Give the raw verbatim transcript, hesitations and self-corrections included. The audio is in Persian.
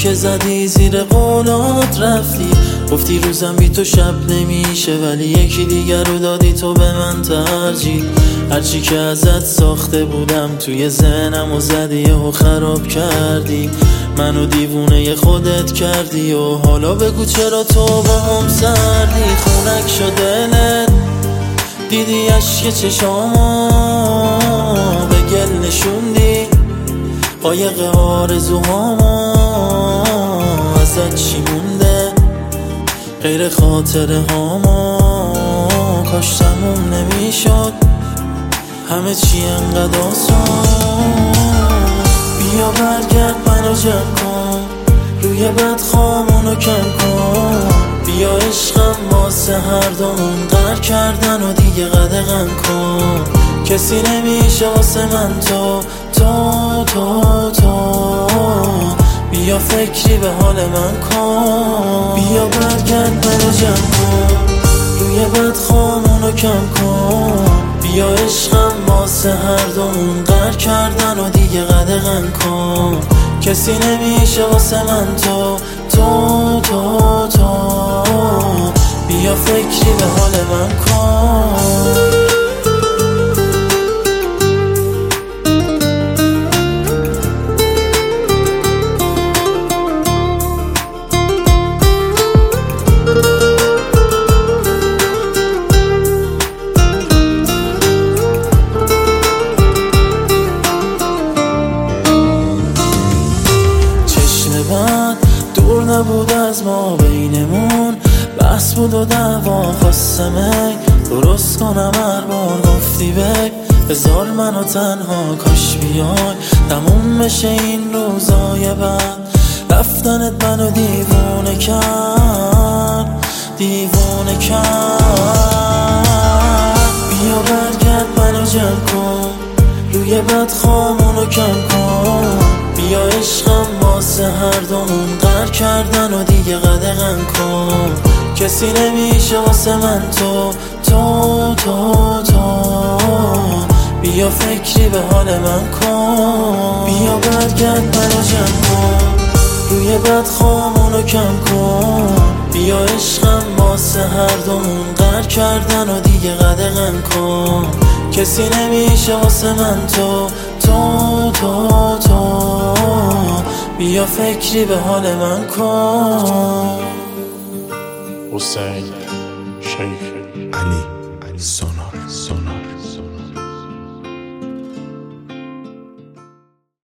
که زدی زیر قولات رفتی، گفتی روزم بی تو شب نمیشه، ولی یکی دیگر رو دادی تو به من ترجیح. هرچی که ازت ساخته بودم توی ذهنم و زدی و خراب کردی، منو دیوونه خودت کردی و حالا بگو چرا تو با هم سردی. خونک شد دلت، دیدی عشق چشامو به گل نشوندی، قایق آرزوهامو ازت چی مونده غیر خاطره هامو؟ کاش تموم نمیشد همه چی انقدر آسون. بیا برگرد منو جمع کن، روی بدخوامونو کم کن. بیا عشقم واسه هر دومون قهر کردن و دیگه قدغن کن. کسی نمیشه واسه من تو تو تو تو. بیا فکری به حال من کن، بیا برگرد منو جمع کن، روی بدخوامونو کم کن. بیا عشقم واسه هر دومون قهر کردن و دیگه قدغن کن. کسی نمیشه واسه من تو تو تو تو. بیا فکری به حال من کن. دور نبود از ما بینمون، بحث بود و دعوا خواستم ای درست کنم. هر بار گفتی بی بذار منو تنها، کاش بیای تموم بشه این روزای بعد. رفتنت منو دیوونه کرد دیوونه کرد. بیا برگرد منو جمع کن، روی بدخوامونو کم کن. بیا عشقم واسه هر دومون قهر کردن و دیگه قدغن کن. کسی نمیشه واسه من تو تو تو تو. بیا فکری به حال من کن، بیا برگرد منو جمع کن، روی بدخوامونو کم کن. بیا عشقم واسه هر دومون قهر کردن و دیگه قدغن کن. کسی نمیشه واسه من تو تو تو تو. بیا فکری به حال من کن. حسین شیخ علی علی سونار سونار